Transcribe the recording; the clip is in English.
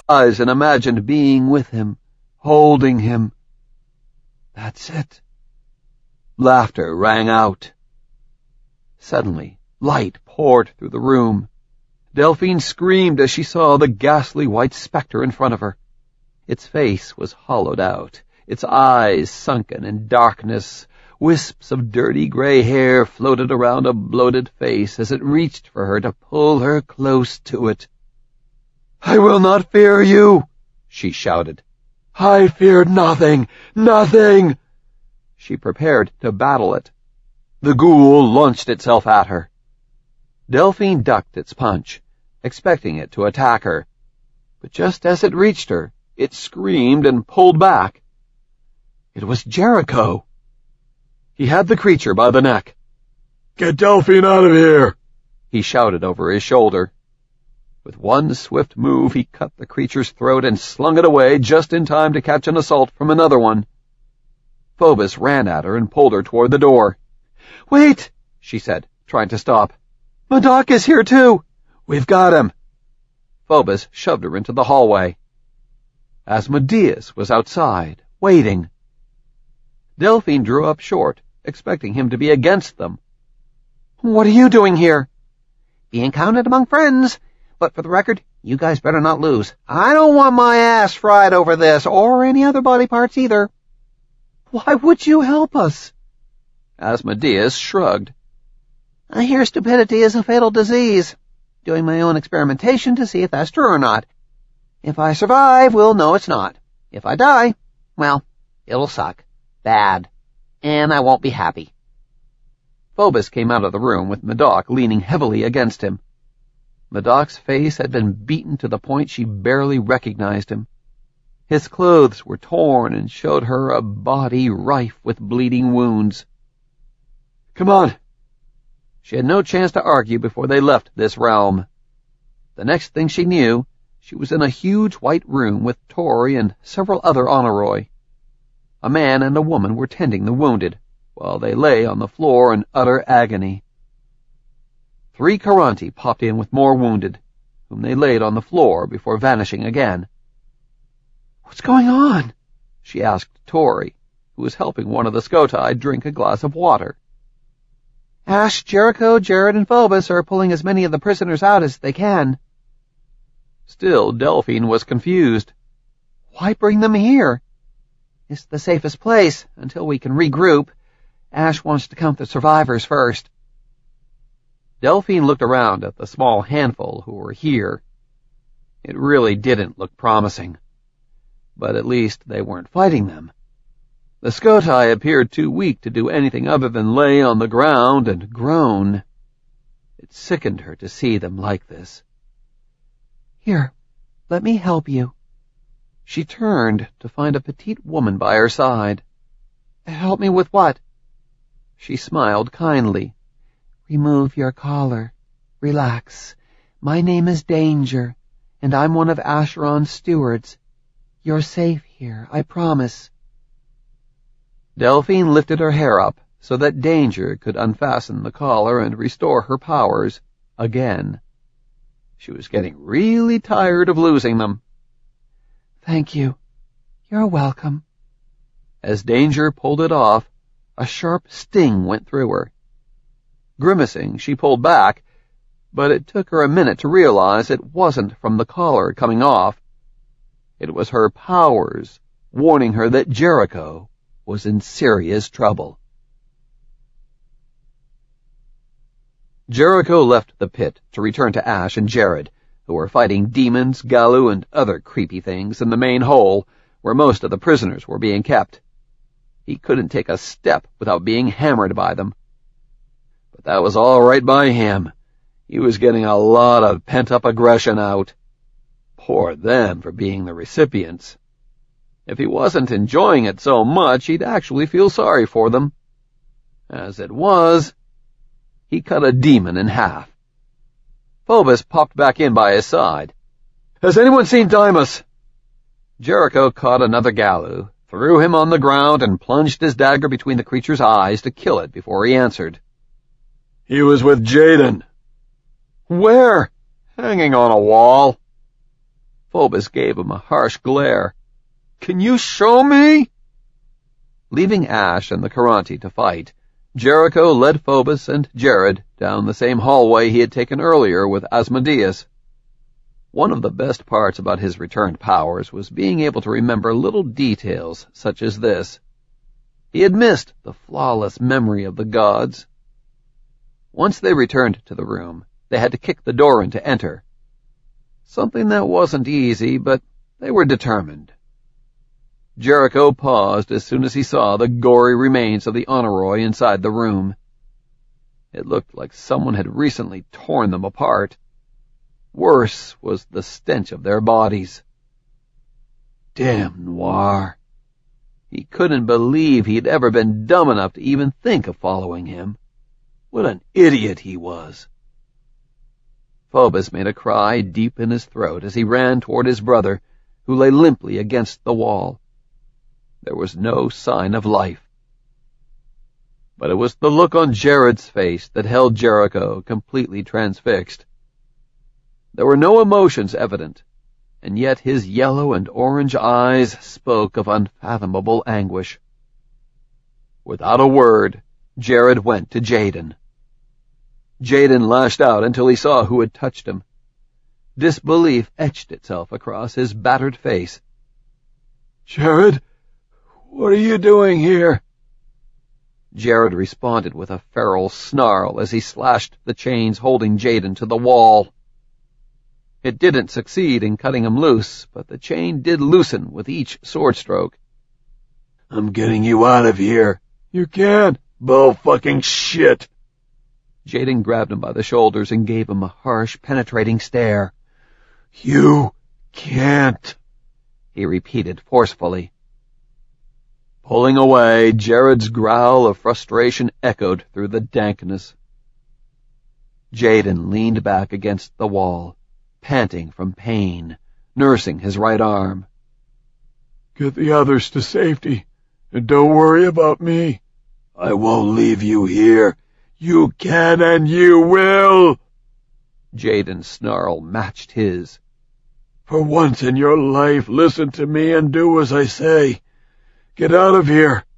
eyes and imagined being with him, holding him. That's it. Laughter rang out. Suddenly, light poured through the room. Delphine screamed as she saw the ghastly white spectre in front of her. Its face was hollowed out, its eyes sunken in darkness. Wisps of dirty gray hair floated around a bloated face as it reached for her to pull her close to it. "I will not fear you," she shouted. "I fear nothing, nothing." She prepared to battle it. The ghoul launched itself at her. Delphine ducked its punch, expecting it to attack her. But just as it reached her, it screamed and pulled back. It was Jericho. He had the creature by the neck. "Get Delphine out of here," he shouted over his shoulder. With one swift move, he cut the creature's throat and slung it away just in time to catch an assault from another one. Phobos ran at her and pulled her toward the door. "Wait," she said, trying to stop. "Madoc is here too." "We've got him." Phobos shoved her into the hallway. Asmodeus was outside, waiting. Delphine drew up short, expecting him to be against them. "What are you doing here?" "Being counted among friends. But for the record, you guys better not lose. I don't want my ass fried over this, or any other body parts either." "Why would you help us?" Asmodeus shrugged. "I hear stupidity is a fatal disease. Doing my own experimentation to see if that's true or not. If I survive, we'll know it's not. If I die, well, it'll suck. Bad. And I won't be happy." Phobos came out of the room with Madoc leaning heavily against him. Madoc's face had been beaten to the point she barely recognized him. His clothes were torn and showed her a body rife with bleeding wounds. "Come on." She had no chance to argue before they left this realm. The next thing she knew, she was in a huge white room with Tori and several other Honoroi. A man and a woman were tending the wounded, while they lay on the floor in utter agony. 3 Caranti popped in with more wounded, whom they laid on the floor before vanishing again. "What's going on?" she asked Tori, who was helping one of the Skotai drink a glass of water. "Ash, Jericho, Jared, and Phobos are pulling as many of the prisoners out as they can." Still, Delphine was confused. "Why bring them here?" "It's the safest place, until we can regroup. Ash wants to count the survivors first." Delphine looked around at the small handful who were here. It really didn't look promising. But at least they weren't fighting them. The Skotai appeared too weak to do anything other than lay on the ground and groan. It sickened her to see them like this. "Here, let me help you." She turned to find a petite woman by her side. "Help me with what?" She smiled kindly. "Remove your collar. Relax. My name is Danger, and I'm one of Acheron's stewards. You're safe here, I promise." Delphine lifted her hair up so that Danger could unfasten the collar and restore her powers again. She was getting really tired of losing them. "Thank you. You're welcome." As Danger pulled it off, a sharp sting went through her. Grimacing, she pulled back, but it took her a minute to realize it wasn't from the collar coming off. It was her powers warning her that Jericho was in serious trouble. Jericho left the pit to return to Ash and Jared, who were fighting demons, Galu, and other creepy things in the main hole, where most of the prisoners were being kept. He couldn't take a step without being hammered by them. But that was all right by him. He was getting a lot of pent-up aggression out. Poor them for being the recipients. If he wasn't enjoying it so much, he'd actually feel sorry for them. As it was, he cut a demon in half. Phobos popped back in by his side. "Has anyone seen Dymas?" Jericho caught another Galu, threw him on the ground, and plunged his dagger between the creature's eyes to kill it before he answered. "He was with Jaden." "Where?" "Hanging on a wall." Phobos gave him a harsh glare. "Can you show me?" Leaving Ash and the Caranti to fight, Jericho led Phobos and Jared down the same hallway he had taken earlier with Asmodeus. One of the best parts about his returned powers was being able to remember little details such as this. He had missed the flawless memory of the gods. Once they returned to the room, they had to kick the door in to enter. Something that wasn't easy, but they were determined. Jericho paused as soon as he saw the gory remains of the Honoroi inside the room. It looked like someone had recently torn them apart. Worse was the stench of their bodies. Damn Noir. He couldn't believe he'd ever been dumb enough to even think of following him. What an idiot he was. Phobos made a cry deep in his throat as he ran toward his brother, who lay limply against the wall. There was no sign of life. But it was the look on Jared's face that held Jericho completely transfixed. There were no emotions evident, and yet his yellow and orange eyes spoke of unfathomable anguish. Without a word, Jared went to Jaden. Jaden lashed out until he saw who had touched him. Disbelief etched itself across his battered face. "Jared, what are you doing here?" Jared responded with a feral snarl as he slashed the chains holding Jaden to the wall. It didn't succeed in cutting him loose, but the chain did loosen with each sword stroke. "I'm getting you out of here." "You can't." "Bull-fucking shit." Jaden grabbed him by the shoulders and gave him a harsh, penetrating stare. "You can't," he repeated forcefully. Pulling away, Jared's growl of frustration echoed through the dankness. Jaden leaned back against the wall, panting from pain, nursing his right arm. "Get the others to safety, and don't worry about me." "I won't leave you here." "You can and you will." Jaden's snarl matched his. "For once in your life, listen to me and do as I say. Get out of here.